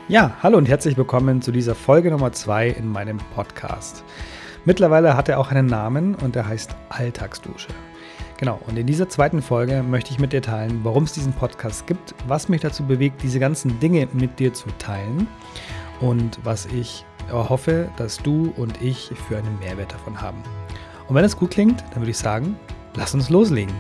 Ja, hallo und herzlich willkommen zu dieser Folge Nummer 2 in meinem Podcast. Mittlerweile hat er auch einen Namen und der heißt Alltagsdusche. Genau, und in dieser zweiten Folge möchte ich mit dir teilen, warum es diesen Podcast gibt, was mich dazu bewegt, diese ganzen Dinge mit dir zu teilen und was ich hoffe, dass du und ich für einen Mehrwert davon haben. Und wenn es gut klingt, dann würde ich sagen, lass uns loslegen.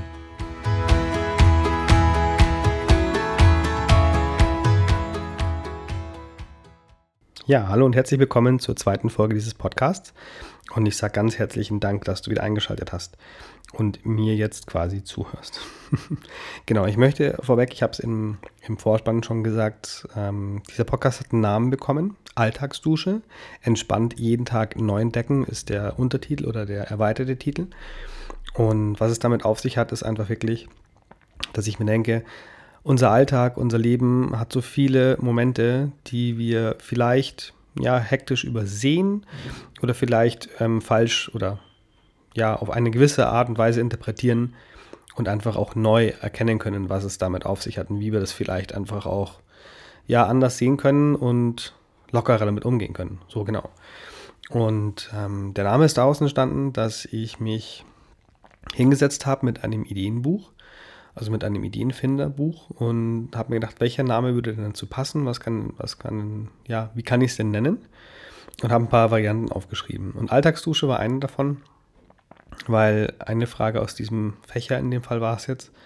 Ja, hallo und herzlich willkommen zur zweiten Folge dieses Podcasts. Und ich sage ganz herzlichen Dank, dass du wieder eingeschaltet hast und mir jetzt quasi zuhörst. Genau, ich möchte vorweg, ich habe es im Vorspann schon gesagt, dieser Podcast hat einen Namen bekommen, Alltagsdusche. Entspannt jeden Tag neu entdecken ist der Untertitel oder der erweiterte Titel. Und was es damit auf sich hat, ist einfach wirklich, dass ich mir denke, unser Alltag, unser Leben hat so viele Momente, die wir vielleicht hektisch übersehen oder vielleicht falsch oder auf eine gewisse Art und Weise interpretieren und einfach auch neu erkennen können, was es damit auf sich hat und wie wir das vielleicht einfach auch anders sehen können und lockerer damit umgehen können. So genau. Und der Name ist daraus entstanden, dass ich mich hingesetzt habe mit einem Ideenbuch, also mit einem Ideenfinderbuch, und habe mir gedacht, welcher Name würde denn dazu passen, wie kann ich es denn nennen? Und habe ein paar Varianten aufgeschrieben. Und Alltagsdusche war eine davon, weil eine Frage aus diesem Fächer, in dem Fall war es jetzt,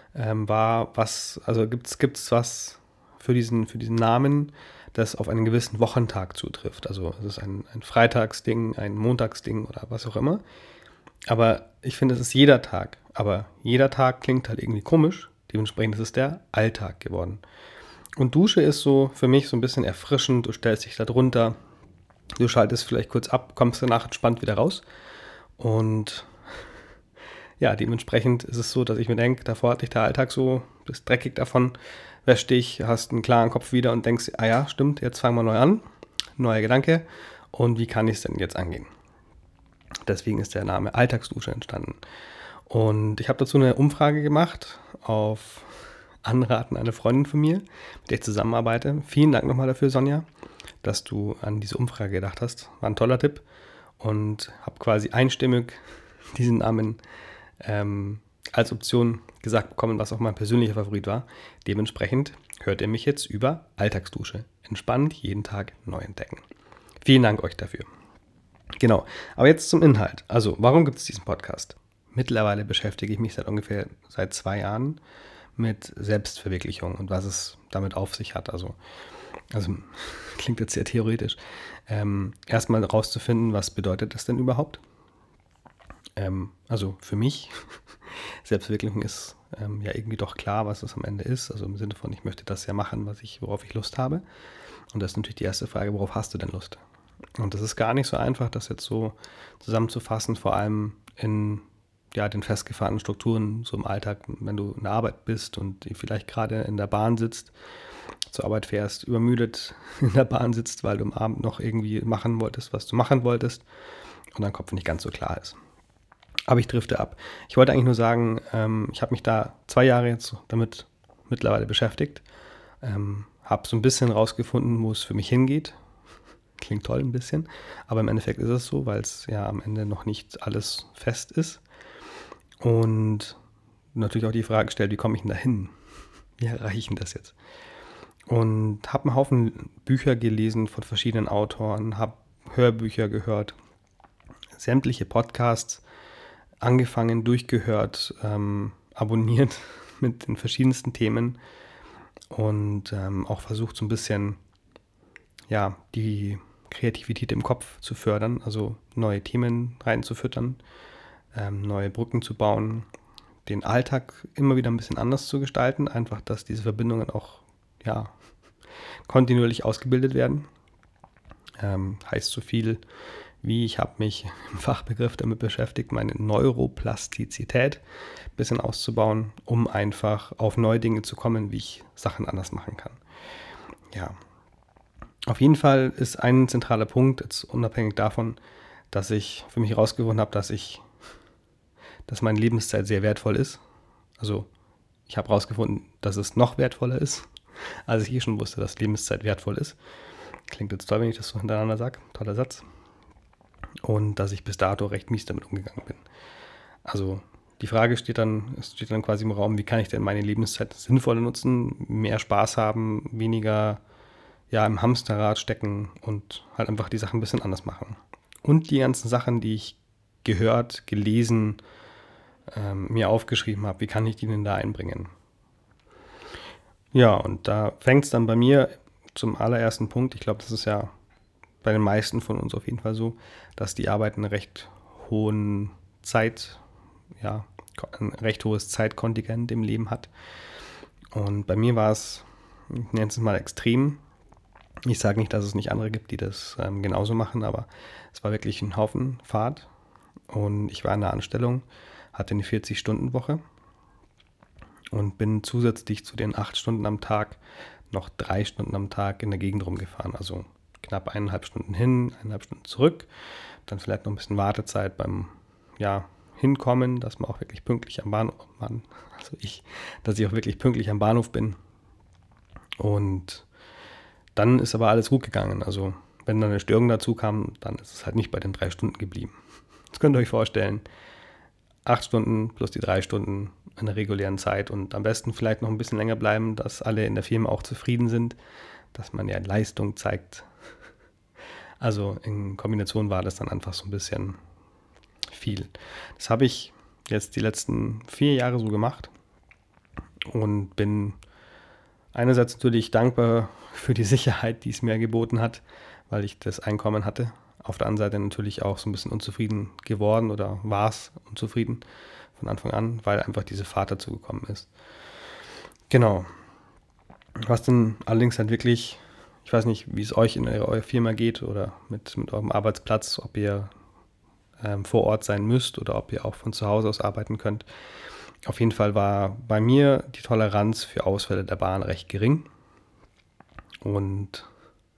gibt's was für diesen Namen, das auf einen gewissen Wochentag zutrifft. Also es ist ein Freitagsding, ein Montagsding oder was auch immer. Aber ich finde, es ist jeder Tag. Aber jeder Tag klingt halt irgendwie komisch. Dementsprechend ist es der Alltag geworden. Und Dusche ist so für mich so ein bisschen erfrischend. Du stellst dich da drunter, du schaltest vielleicht kurz ab, kommst danach entspannt wieder raus. Und ja, dementsprechend ist es so, dass ich mir denke, davor hatte ich der Alltag so, bist dreckig davon, wäsch dich, hast einen klaren Kopf wieder und denkst, stimmt, jetzt fangen wir neu an. Neuer Gedanke. Und wie kann ich es denn jetzt angehen? Deswegen ist der Name Alltagsdusche entstanden. Und ich habe dazu eine Umfrage gemacht auf Anraten einer Freundin von mir, mit der ich zusammenarbeite. Vielen Dank nochmal dafür, Sonja, dass du an diese Umfrage gedacht hast. War ein toller Tipp und habe quasi einstimmig diesen Namen als Option gesagt bekommen, was auch mein persönlicher Favorit war. Dementsprechend hört ihr mich jetzt über Alltagsdusche. Entspannt jeden Tag neu entdecken. Vielen Dank euch dafür. Genau, aber jetzt zum Inhalt. Also, warum gibt es diesen Podcast? Mittlerweile beschäftige ich mich seit 2 Jahren mit Selbstverwirklichung und was es damit auf sich hat. Also klingt jetzt sehr theoretisch. Erstmal rauszufinden, was bedeutet das denn überhaupt? Also für mich, Selbstverwirklichung ist irgendwie doch klar, was es am Ende ist. Also im Sinne von, ich möchte das ja machen, worauf ich Lust habe. Und das ist natürlich die erste Frage, worauf hast du denn Lust? Und das ist gar nicht so einfach, das jetzt so zusammenzufassen, vor allem in den festgefahrenen Strukturen, so im Alltag, wenn du in der Arbeit bist und vielleicht gerade in der Bahn sitzt, zur Arbeit fährst, übermüdet in der Bahn sitzt, weil du am Abend noch irgendwie machen wolltest, was du machen wolltest und dein Kopf nicht ganz so klar ist. Aber ich drifte ab. Ich wollte eigentlich nur sagen, ich habe mich da 2 Jahre jetzt damit mittlerweile beschäftigt, habe so ein bisschen rausgefunden, wo es für mich hingeht. Klingt toll ein bisschen, aber im Endeffekt ist es so, weil es ja am Ende noch nicht alles fest ist. Und natürlich auch die Frage gestellt, wie komme ich denn da hin? Wie erreiche ich denn das jetzt? Und habe einen Haufen Bücher gelesen von verschiedenen Autoren, habe Hörbücher gehört, sämtliche Podcasts angefangen, durchgehört, abonniert mit den verschiedensten Themen und auch versucht so ein bisschen die Kreativität im Kopf zu fördern, also neue Themen reinzufüttern, neue Brücken zu bauen, den Alltag immer wieder ein bisschen anders zu gestalten, einfach, dass diese Verbindungen auch kontinuierlich ausgebildet werden. Heißt so viel wie, ich habe mich im Fachbegriff damit beschäftigt, meine Neuroplastizität ein bisschen auszubauen, um einfach auf neue Dinge zu kommen, wie ich Sachen anders machen kann. Ja, auf jeden Fall ist ein zentraler Punkt, jetzt unabhängig davon, dass ich für mich herausgefunden habe, dass meine Lebenszeit sehr wertvoll ist. Also ich habe herausgefunden, dass es noch wertvoller ist. als ich schon wusste, dass Lebenszeit wertvoll ist. Klingt jetzt toll, wenn ich das so hintereinander sage. Toller Satz. Und dass ich bis dato recht mies damit umgegangen bin. Also die Frage steht dann quasi im Raum, wie kann ich denn meine Lebenszeit sinnvoller nutzen, mehr Spaß haben, weniger im Hamsterrad stecken und halt einfach die Sachen ein bisschen anders machen. Und die ganzen Sachen, die ich gehört, gelesen, mir aufgeschrieben habe, wie kann ich die denn da einbringen? Ja, und da fängt es dann bei mir zum allerersten Punkt. Ich glaube, das ist ja bei den meisten von uns auf jeden Fall so, dass die Arbeit einen recht hohen ein recht hohes Zeitkontingent im Leben hat. Und bei mir war es, ich nenne es mal extrem. Ich sage nicht, dass es nicht andere gibt, die das genauso machen, aber es war wirklich ein Haufen Fahrt. Und ich war in der Anstellung, hatte eine 40-Stunden-Woche und bin zusätzlich zu den 8 Stunden am Tag noch 3 Stunden am Tag in der Gegend rumgefahren. Also knapp 1,5 Stunden hin, 1,5 Stunden zurück. Dann vielleicht noch ein bisschen Wartezeit beim Hinkommen, dass man auch wirklich pünktlich am Bahnhof, dass ich auch wirklich pünktlich am Bahnhof bin. Und dann ist aber alles gut gegangen. Also wenn dann eine Störung dazu kam, dann ist es halt nicht bei den 3 Stunden geblieben. Das könnt ihr euch vorstellen. 8 Stunden plus die 3 Stunden in der regulären Zeit und am besten vielleicht noch ein bisschen länger bleiben, dass alle in der Firma auch zufrieden sind, dass man ja Leistung zeigt. Also in Kombination war das dann einfach so ein bisschen viel. Das habe ich jetzt die letzten 4 Jahre so gemacht und bin einerseits natürlich dankbar für die Sicherheit, die es mir geboten hat, weil ich das Einkommen hatte. Auf der anderen Seite natürlich auch so ein bisschen unzufrieden geworden oder war es unzufrieden von Anfang an, weil einfach diese Fahrt dazu gekommen ist. Genau. Was denn allerdings halt wirklich, ich weiß nicht, wie es euch in eurer Firma geht oder mit eurem Arbeitsplatz, ob ihr vor Ort sein müsst oder ob ihr auch von zu Hause aus arbeiten könnt. Auf jeden Fall war bei mir die Toleranz für Ausfälle der Bahn recht gering und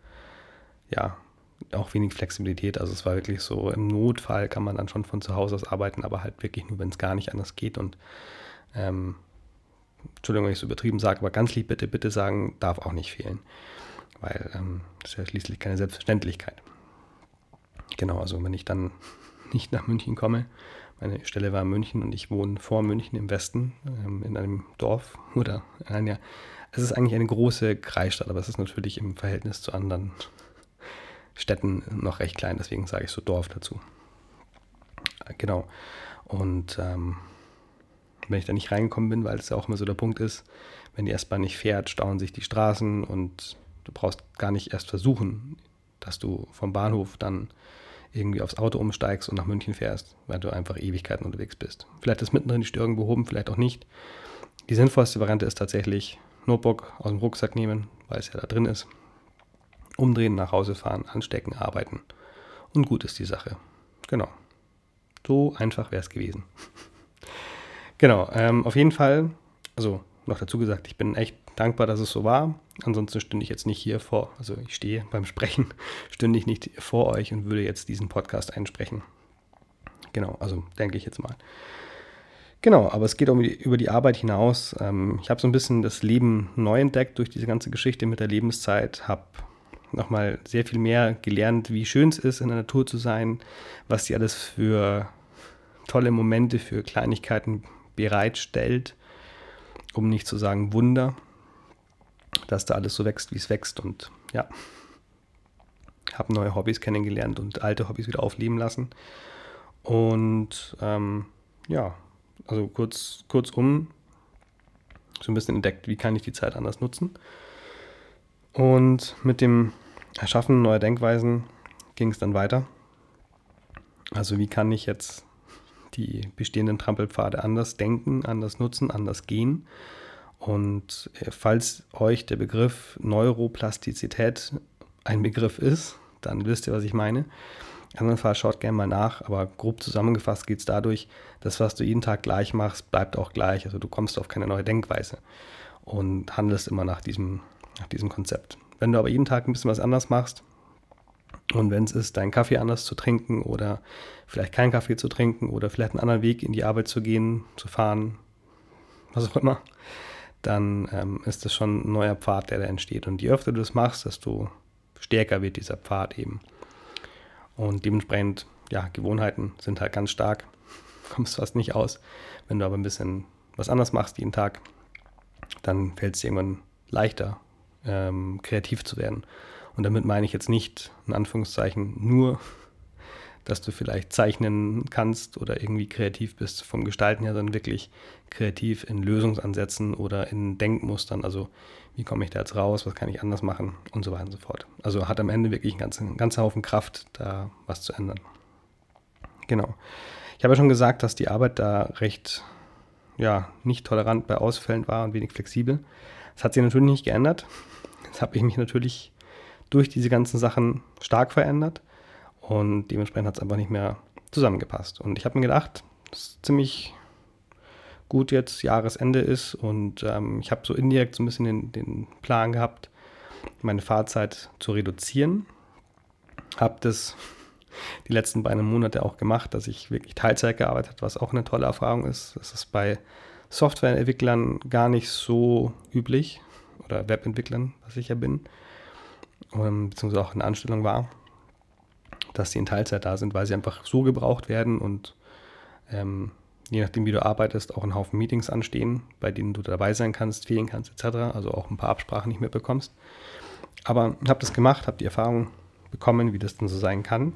auch wenig Flexibilität. Also es war wirklich so, im Notfall kann man dann schon von zu Hause aus arbeiten, aber halt wirklich nur, wenn es gar nicht anders geht. Und Entschuldigung, wenn ich so übertrieben sage, aber ganz lieb bitte sagen, darf auch nicht fehlen. Weil das ist ja schließlich keine Selbstverständlichkeit. Genau, also wenn ich dann nicht nach München komme, meine Stelle war in München und ich wohne vor München im Westen, in einem Dorf es ist eigentlich eine große Kreisstadt, aber es ist natürlich im Verhältnis zu anderen Städten noch recht klein, deswegen sage ich so Dorf dazu. Genau. Und wenn ich da nicht reingekommen bin, weil es ja auch immer so der Punkt ist, wenn die S-Bahn nicht fährt, stauen sich die Straßen und du brauchst gar nicht erst versuchen, dass du vom Bahnhof dann irgendwie aufs Auto umsteigst und nach München fährst, weil du einfach Ewigkeiten unterwegs bist. Vielleicht ist mittendrin die Störung behoben, vielleicht auch nicht. Die sinnvollste Variante ist tatsächlich Notebook aus dem Rucksack nehmen, weil es ja da drin ist. Umdrehen, nach Hause fahren, anstecken, arbeiten. Und gut ist die Sache. Genau. So einfach wäre es gewesen. Genau, auf jeden Fall, also noch dazu gesagt, ich bin echt dankbar, dass es so war. Ansonsten stünde ich jetzt nicht hier ich stehe beim Sprechen, stünde ich nicht vor euch und würde jetzt diesen Podcast einsprechen. Genau, also denke ich jetzt mal. Genau, aber es geht auch über die Arbeit hinaus. Ich habe so ein bisschen das Leben neu entdeckt durch diese ganze Geschichte mit der Lebenszeit, habe nochmal sehr viel mehr gelernt, wie schön es ist, in der Natur zu sein, was sie alles für tolle Momente, für Kleinigkeiten bereitstellt, um nicht zu sagen Wunder, dass da alles so wächst, wie es wächst und habe neue Hobbys kennengelernt und alte Hobbys wieder aufleben lassen und also kurzum so ein bisschen entdeckt, wie kann ich die Zeit anders nutzen. Und mit dem Erschaffen neuer Denkweisen ging es dann weiter. Also wie kann ich jetzt die bestehenden Trampelpfade anders denken, anders nutzen, anders gehen? Und falls euch der Begriff Neuroplastizität ein Begriff ist, dann wisst ihr, was ich meine. Andernfalls schaut gerne mal nach, aber grob zusammengefasst geht es dadurch, dass was du jeden Tag gleich machst, bleibt auch gleich. Also du kommst auf keine neue Denkweise und handelst immer nach diesem Konzept. Wenn du aber jeden Tag ein bisschen was anders machst und wenn es ist, deinen Kaffee anders zu trinken oder vielleicht keinen Kaffee zu trinken oder vielleicht einen anderen Weg in die Arbeit zu gehen, zu fahren, was auch immer, dann ist das schon ein neuer Pfad, der da entsteht. Und je öfter du das machst, desto stärker wird dieser Pfad eben. Und dementsprechend, ja, Gewohnheiten sind halt ganz stark. Kommst fast nicht aus. Wenn du aber ein bisschen was anderes machst jeden Tag, dann fällt es dir irgendwann leichter, kreativ zu werden. Und damit meine ich jetzt nicht, in Anführungszeichen, nur, dass du vielleicht zeichnen kannst oder irgendwie kreativ bist vom Gestalten her, sondern wirklich kreativ in Lösungsansätzen oder in Denkmustern. Also wie komme ich da jetzt raus, was kann ich anders machen und so weiter und so fort. Also hat am Ende wirklich einen ganzen Haufen Kraft, da was zu ändern. Genau. Ich habe ja schon gesagt, dass die Arbeit da recht, ja, nicht tolerant bei Ausfällen war und wenig flexibel. Das hat sich natürlich nicht geändert. Jetzt habe ich mich natürlich durch diese ganzen Sachen stark verändert und dementsprechend hat es einfach nicht mehr zusammengepasst. Und ich habe mir gedacht, das ist ziemlich gut jetzt Jahresende ist und ich habe so indirekt so ein bisschen den Plan gehabt, meine Fahrzeit zu reduzieren. Habe das die letzten beiden Monate auch gemacht, dass ich wirklich Teilzeit gearbeitet habe, was auch eine tolle Erfahrung ist. Das ist bei Softwareentwicklern gar nicht so üblich oder Webentwicklern, was ich ja bin, beziehungsweise auch eine Anstellung war, dass die in Teilzeit da sind, weil sie einfach so gebraucht werden und je nachdem, wie du arbeitest, auch ein Haufen Meetings anstehen, bei denen du dabei sein kannst, fehlen kannst, etc. Also auch ein paar Absprachen nicht mehr bekommst. Aber ich habe das gemacht, habe die Erfahrung bekommen, wie das dann so sein kann.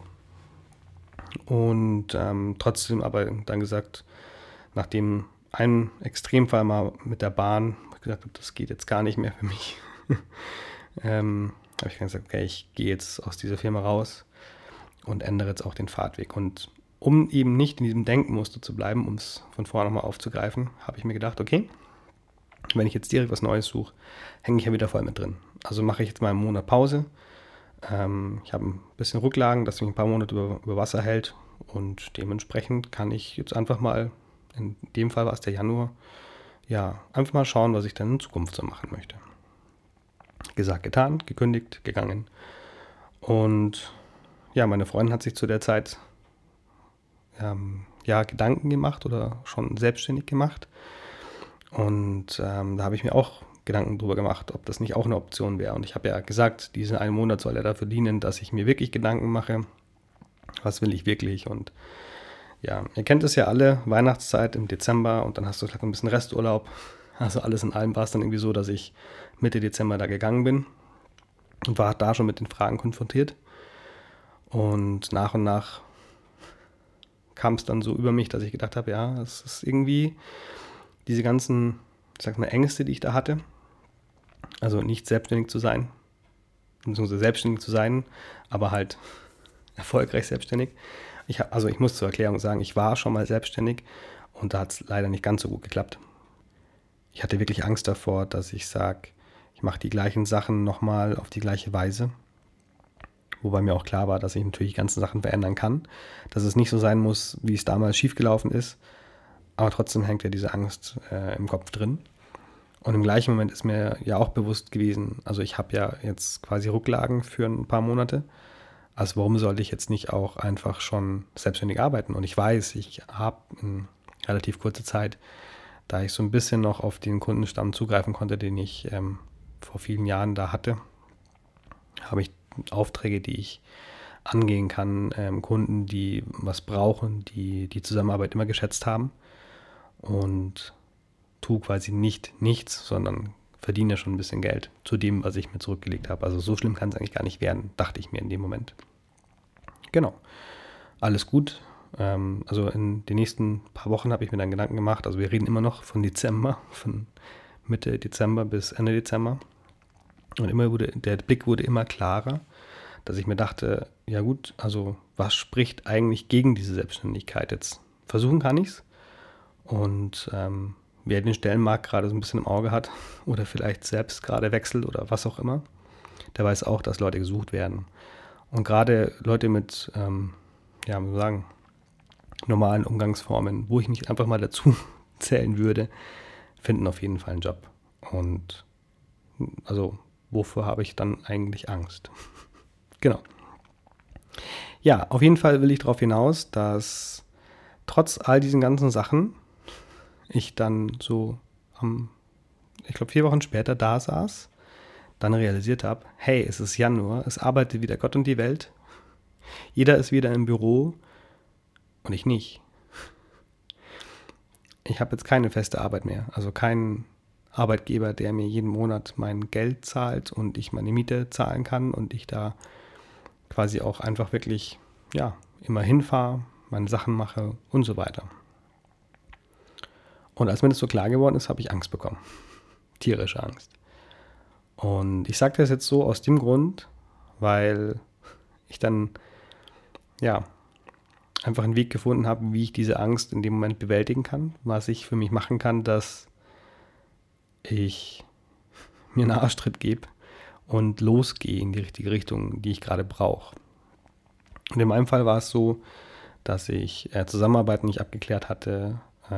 Und trotzdem aber dann gesagt, nachdem ein Extremfall mal mit der Bahn, wo ich gesagt habe, das geht jetzt gar nicht mehr für mich, habe ich gesagt, okay, ich gehe jetzt aus dieser Firma raus und ändere jetzt auch den Fahrtweg. Und um eben nicht in diesem Denkmuster zu bleiben, um es von vorne nochmal aufzugreifen, habe ich mir gedacht, okay, wenn ich jetzt direkt was Neues suche, hänge ich ja wieder voll mit drin. Also mache ich jetzt mal einen Monat Pause. Ich habe ein bisschen Rücklagen, dass mich ein paar Monate über Wasser hält und dementsprechend kann ich jetzt einfach mal, in dem Fall war es der Januar, ja, einfach mal schauen, was ich dann in Zukunft so machen möchte. Gesagt, getan, gekündigt, gegangen. Und ja, meine Freundin hat sich zu der Zeit ja, Gedanken gemacht oder schon selbstständig gemacht. Und da habe ich mir auch Gedanken drüber gemacht, ob das nicht auch eine Option wäre. Und ich habe ja gesagt, diesen einen Monat soll er dafür dienen, dass ich mir wirklich Gedanken mache, was will ich wirklich. Und ja, ihr kennt es ja alle, Weihnachtszeit im Dezember und dann hast du vielleicht ein bisschen Resturlaub. Also alles in allem war es dann irgendwie so, dass ich Mitte Dezember da gegangen bin und war da schon mit den Fragen konfrontiert. Und nach kam es dann so über mich, dass ich gedacht habe, ja, es ist irgendwie diese ganzen, ich sag mal, Ängste, die ich da hatte, also nicht selbstständig zu sein, beziehungsweise selbstständig zu sein, aber halt erfolgreich selbstständig. Ich muss zur Erklärung sagen, ich war schon mal selbstständig und da hat es leider nicht ganz so gut geklappt. Ich hatte wirklich Angst davor, dass ich sage, ich mache die gleichen Sachen nochmal auf die gleiche Weise. Wobei mir auch klar war, dass ich natürlich die ganzen Sachen verändern kann. Dass es nicht so sein muss, wie es damals schiefgelaufen ist. Aber trotzdem hängt ja diese Angst im Kopf drin. Und im gleichen Moment ist mir ja auch bewusst gewesen, also ich habe ja jetzt quasi Rücklagen für ein paar Monate. Also warum sollte ich jetzt nicht auch einfach schon selbstständig arbeiten? Und ich weiß, ich habe in relativ kurzer Zeit, da ich so ein bisschen noch auf den Kundenstamm zugreifen konnte, den ich vor vielen Jahren da hatte, habe ich Aufträge, die ich angehen kann, Kunden, die was brauchen, die die Zusammenarbeit immer geschätzt haben und tue quasi nicht nichts, sondern verdiene ja schon ein bisschen Geld zu dem, was ich mir zurückgelegt habe. Also so schlimm kann es eigentlich gar nicht werden, dachte ich mir in dem Moment. Genau, alles gut. Also in den nächsten paar Wochen habe ich mir dann Gedanken gemacht, also wir reden immer noch von Dezember, von Mitte Dezember bis Ende Dezember. Und der Blick wurde immer klarer, dass ich mir dachte, ja gut, also was spricht eigentlich gegen diese Selbstständigkeit jetzt? Versuchen kann ich es. Und wer den Stellenmarkt gerade so ein bisschen im Auge hat oder vielleicht selbst gerade wechselt oder was auch immer, der weiß auch, dass Leute gesucht werden. Und gerade Leute mit, ja, muss man sagen, normalen Umgangsformen, wo ich mich einfach mal dazu zählen würde, finden auf jeden Fall einen Job. Und also wovor habe ich dann eigentlich Angst? Genau. Ja, auf jeden Fall will ich darauf hinaus, dass trotz all diesen ganzen Sachen ich dann so am ich glaube 4 Wochen später da saß, dann realisiert habe, hey, es ist Januar, es arbeitet wieder Gott und die Welt, jeder ist wieder im Büro und ich nicht. Ich habe jetzt keine feste Arbeit mehr, also keinen Arbeitgeber, der mir jeden Monat mein Geld zahlt und ich meine Miete zahlen kann und ich da quasi auch einfach wirklich, ja, immer hinfahre, meine Sachen mache und so weiter. Und als mir das so klar geworden ist, habe ich Angst bekommen. Tierische Angst. Und ich sage das jetzt so aus dem Grund, weil ich dann, ja, einfach einen Weg gefunden habe, wie ich diese Angst in dem Moment bewältigen kann, was ich für mich machen kann, dass ich mir einen Arschtritt gebe und losgehe in die richtige Richtung, die ich gerade brauche. Und in meinem Fall war es so, dass ich Zusammenarbeit nicht abgeklärt hatte,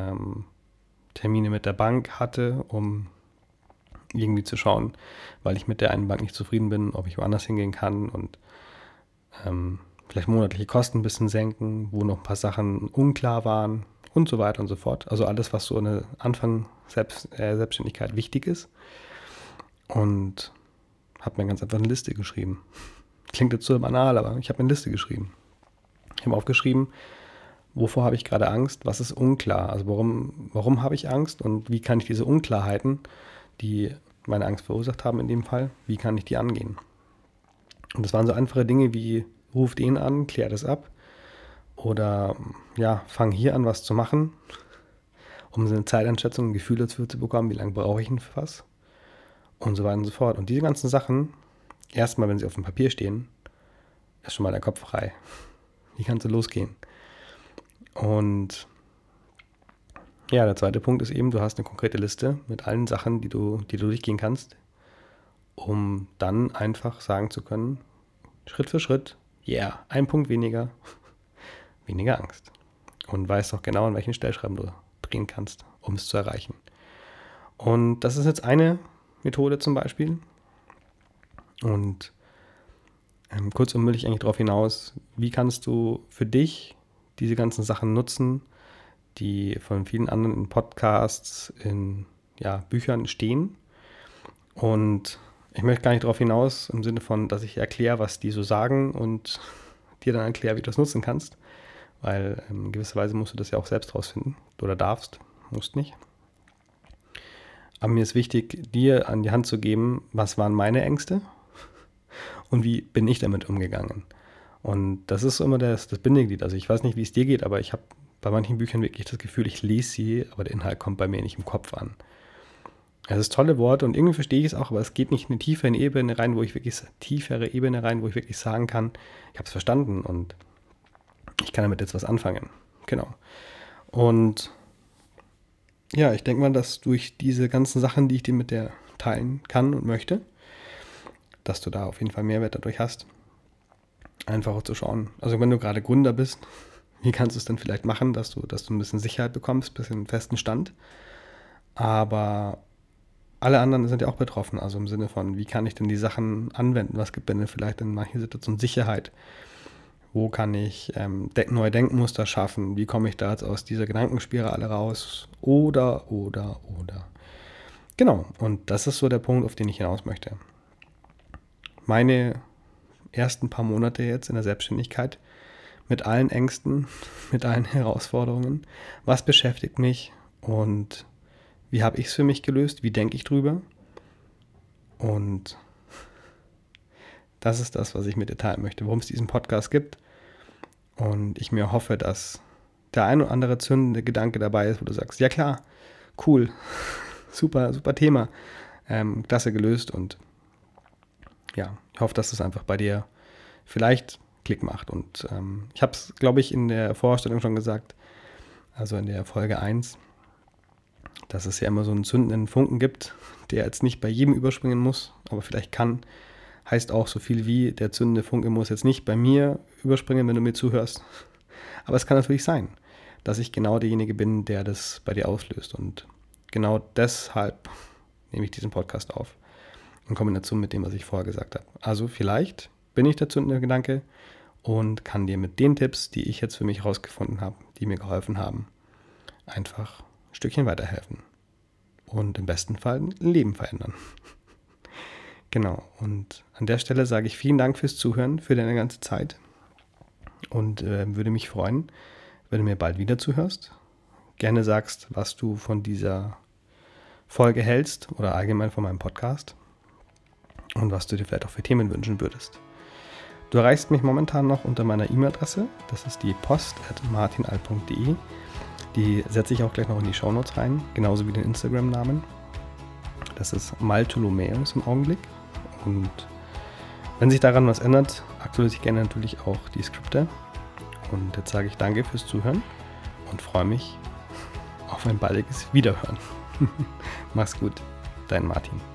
Termine mit der Bank hatte, um irgendwie zu schauen, weil ich mit der einen Bank nicht zufrieden bin, ob ich woanders hingehen kann und vielleicht monatliche Kosten ein bisschen senken, wo noch ein paar Sachen unklar waren und so weiter und so fort. Also alles, was so eine Anfang Selbstständigkeit wichtig ist. Und habe mir ganz einfach eine Liste geschrieben. Klingt jetzt so banal, aber ich habe eine Liste geschrieben. Ich habe aufgeschrieben, wovor habe ich gerade Angst, was ist unklar, also warum habe ich Angst und wie kann ich diese Unklarheiten, die meine Angst verursacht haben in dem Fall, wie kann ich die angehen? Und das waren so einfache Dinge wie, ruf den an, klär das ab oder ja, fang hier an, was zu machen, um so eine Zeiteinschätzung, ein Gefühl dafür zu bekommen, wie lange brauche ich denn für was und so weiter und so fort. Und diese ganzen Sachen, erstmal, wenn sie auf dem Papier stehen, ist schon mal der Kopf frei. Wie kannst du losgehen? Und ja, der zweite Punkt ist eben, du hast eine konkrete Liste mit allen Sachen, die du durchgehen kannst, um dann einfach sagen zu können, Schritt für Schritt, yeah, ein Punkt weniger, weniger Angst. Und weißt auch genau, an welchen Stellschrauben du drehen kannst, um es zu erreichen. Und das ist jetzt eine Methode zum Beispiel. Und kurzum will ich eigentlich darauf hinaus, wie kannst du für dich diese ganzen Sachen nutzen, die von vielen anderen in Podcasts, in Büchern stehen. Und ich möchte gar nicht darauf hinaus, im Sinne von, dass ich erkläre, was die so sagen und dir dann erkläre, wie du das nutzen kannst. Weil in gewisser Weise musst du das ja auch selbst rausfinden. Oder darfst, musst nicht. Aber mir ist wichtig, dir an die Hand zu geben, was waren meine Ängste und wie bin ich damit umgegangen. Und das ist immer das Bindeglied. Also ich weiß nicht, wie es dir geht, aber ich habe bei manchen Büchern wirklich das Gefühl, ich lese sie, aber der Inhalt kommt bei mir nicht im Kopf an. Es ist tolle Worte und irgendwie verstehe ich es auch, aber es geht nicht in eine tiefere Ebene rein, wo ich wirklich sagen kann, ich habe es verstanden und ich kann damit jetzt was anfangen. Genau. Und ja, ich denke mal, dass durch diese ganzen Sachen, die ich dir mit dir teilen kann und möchte, dass du da auf jeden Fall Mehrwert dadurch hast, einfach auch zu schauen. Also wenn du gerade Gründer bist, wie kannst du es denn vielleicht machen, dass du ein bisschen Sicherheit bekommst, ein bisschen festen Stand. Aber alle anderen sind ja auch betroffen, also im Sinne von, wie kann ich denn die Sachen anwenden? Was gibt denn vielleicht in manchen Situationen Sicherheit? Wo kann ich neue Denkmuster schaffen? Wie komme ich da jetzt aus dieser Gedankenspirale raus? Oder. Genau, und das ist so der Punkt, auf den ich hinaus möchte. Meine ersten paar Monate jetzt in der Selbstständigkeit mit allen Ängsten, mit allen Herausforderungen. Was beschäftigt mich und wie habe ich es für mich gelöst? Wie denke ich drüber? Und das ist das, was ich mit dir teilen möchte, worum es diesen Podcast gibt. Und ich mir hoffe, dass der ein oder andere zündende Gedanke dabei ist, wo du sagst, ja klar, cool, super Thema, klasse gelöst. Und ja, ich hoffe, dass es einfach bei dir vielleicht Klick macht. Und ich habe es, glaube ich, in der Vorstellung schon gesagt, also in der Folge 1, dass es ja immer so einen zündenden Funken gibt, der jetzt nicht bei jedem überspringen muss, aber vielleicht kann. Heißt auch so viel wie, der zündende Funke muss jetzt nicht bei mir überspringen, wenn du mir zuhörst. Aber es kann natürlich sein, dass ich genau derjenige bin, der das bei dir auslöst. Und genau deshalb nehme ich diesen Podcast auf. In Kombination mit dem, was ich vorher gesagt habe. Also vielleicht bin ich der zündende Gedanke und kann dir mit den Tipps, die ich jetzt für mich rausgefunden habe, die mir geholfen haben, einfach ein Stückchen weiterhelfen. und im besten Fall ein Leben verändern. Genau, und an der Stelle sage ich vielen Dank fürs Zuhören, für deine ganze Zeit und würde mich freuen, wenn du mir bald wieder zuhörst. Gerne sagst, was du von dieser Folge hältst oder allgemein von meinem Podcast und was du dir vielleicht auch für Themen wünschen würdest. Du erreichst mich momentan noch unter meiner E-Mail-Adresse, das ist die post@martinalp.de. Die setze ich auch gleich noch in die Shownotes rein, genauso wie den Instagram-Namen. Das ist Maltolomäus im Augenblick. Und wenn sich daran was ändert, aktualisiere ich gerne natürlich auch die Skripte. Und jetzt sage ich danke fürs Zuhören und freue mich auf ein baldiges Wiederhören. Mach's gut, dein Martin.